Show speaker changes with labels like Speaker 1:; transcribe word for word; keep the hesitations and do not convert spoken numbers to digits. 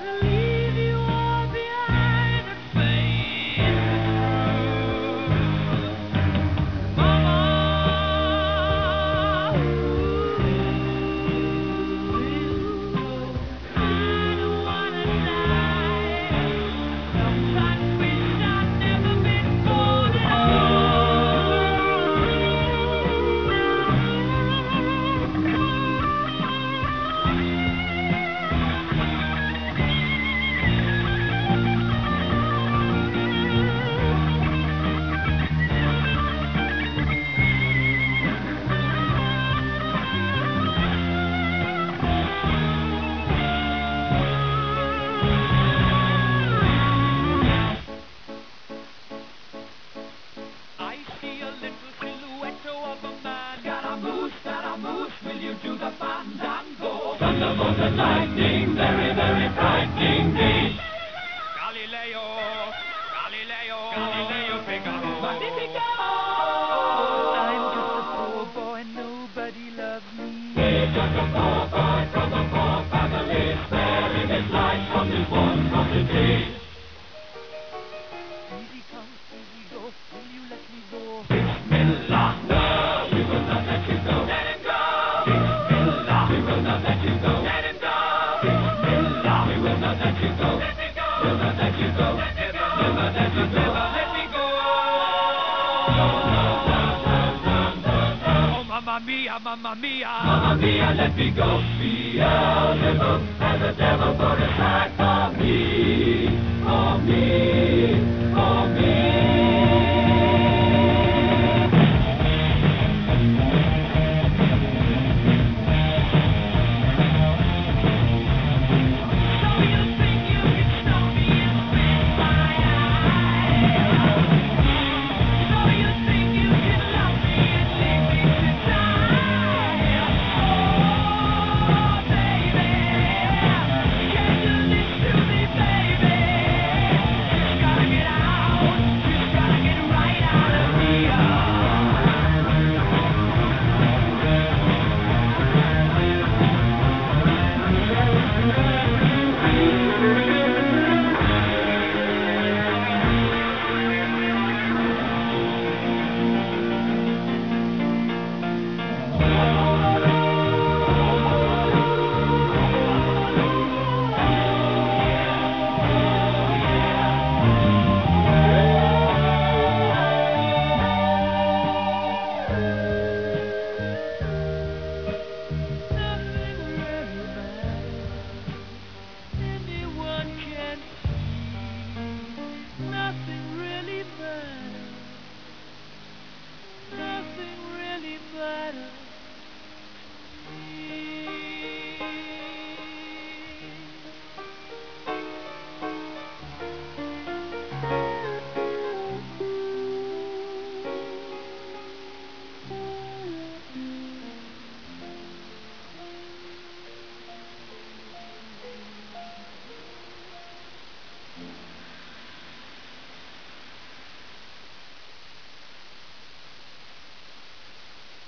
Speaker 1: leave you all behind and face Mama, I don't wanna die. Sometimes wish I'd never been born at I see a little silhouette of a man. Scaramouche, Scaramouche, will you do the fandango? Thunderbolt and lightning, very, very frightening me. Galileo, Galileo, Galileo Figaro. Magnifico! I'm just a poor boy, nobody loves me. He's just a poor boy from a poor family, sparing his life from this one tragedy. Easy come, easy go, will you let me go? Bismillah, no, we will not let you go. Let him go! Bismillah, we will not let you go. Let him go! Bismillah, we will not let you go. Let me go! We'll not let you go. Let me go! Never let you go. Never let me go! No, no, no, no, no, no, no. Oh, mamma mia, mamma mia. Mamma mia, let me go. Beelzebub has a devil put a sack.